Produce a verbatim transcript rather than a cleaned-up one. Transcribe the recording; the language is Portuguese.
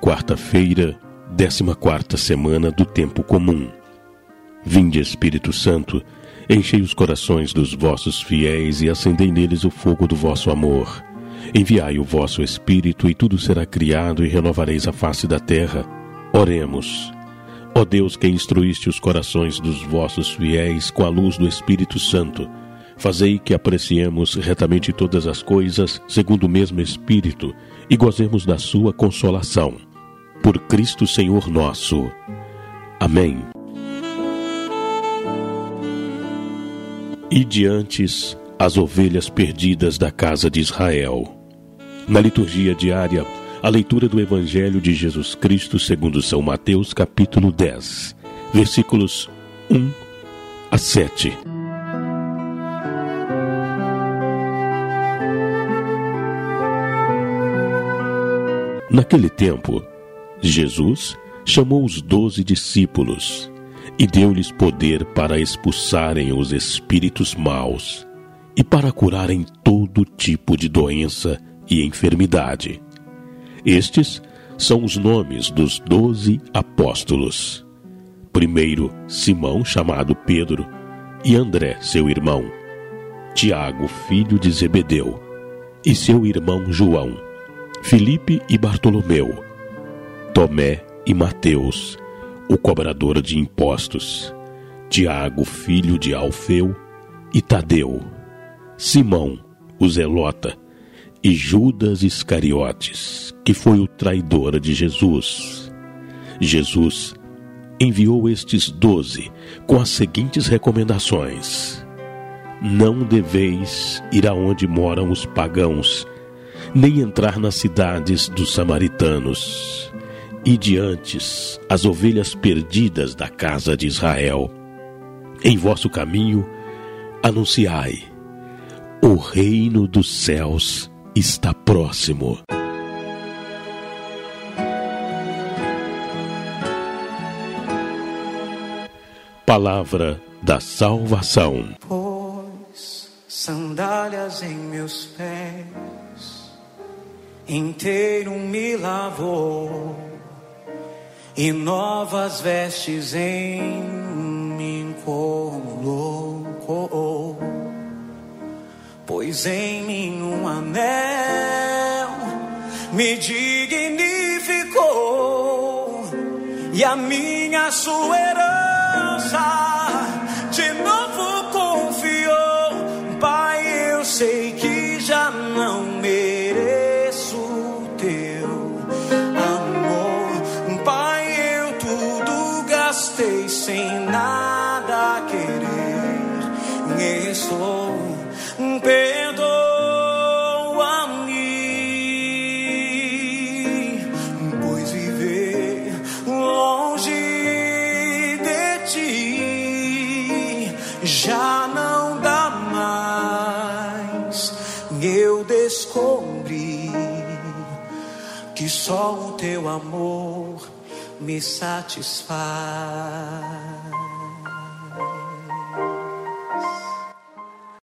Quarta-feira, décima quarta semana do tempo comum. Vinde, Espírito Santo, enchei os corações dos vossos fiéis e acendei neles o fogo do vosso amor. Enviai o vosso Espírito e tudo será criado e renovareis a face da terra. Oremos. Ó Deus, que instruíste os corações dos vossos fiéis com a luz do Espírito Santo, fazei que apreciemos retamente todas as coisas segundo o mesmo Espírito e gozemos da sua consolação. Por Cristo Senhor nosso. Amém. E diante as ovelhas perdidas da casa de Israel. Na liturgia diária, a leitura do Evangelho de Jesus Cristo segundo São Mateus, capítulo dez, versículos um a sete. Naquele tempo, Jesus chamou os doze discípulos e deu-lhes poder para expulsarem os espíritos maus e para curarem todo tipo de doença e enfermidade. Estes são os nomes dos doze apóstolos. Primeiro, Simão, chamado Pedro, e André, seu irmão, Tiago, filho de Zebedeu, e seu irmão João, Filipe e Bartolomeu, Tomé e Mateus, o cobrador de impostos, Tiago, filho de Alfeu, e Tadeu, Simão, o zelota, e Judas Iscariotes, que foi o traidor de Jesus. Jesus enviou estes doze com as seguintes recomendações: não deveis ir aonde moram os pagãos, nem entrar nas cidades dos samaritanos, e diante as ovelhas perdidas da casa de Israel. Em vosso caminho anunciai: o reino dos céus está próximo. Palavra da salvação. Pôs sandálias em meus pés, inteiro me lavou, e novas vestes em mim colocou. Pôs em mim um anel, me dignificou, e a minha sua herança de novo confiou. Pai, eu sei que já não mereço o teu amor. Pai, eu tudo gastei sem nada querer. Estou perdoa-me, pois viver longe de ti já não dá mais. Eu descobri que só o teu amor me satisfaz.